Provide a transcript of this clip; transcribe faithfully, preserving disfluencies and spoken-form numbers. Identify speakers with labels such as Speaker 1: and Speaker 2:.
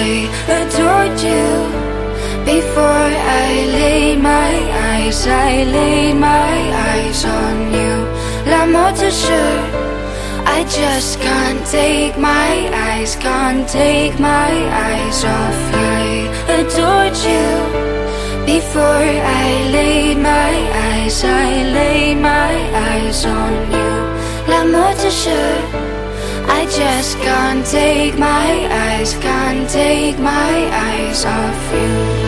Speaker 1: I adored you. Before I laid my eyes, I laid my eyes on you. L'amour te jure, I just can't take my eyes, can't take my eyes off you. I adored you. Before I laid my eyes, I laid my eyes on you. L'amour te jure, I just can't take my eyes, can't take my eyes off you.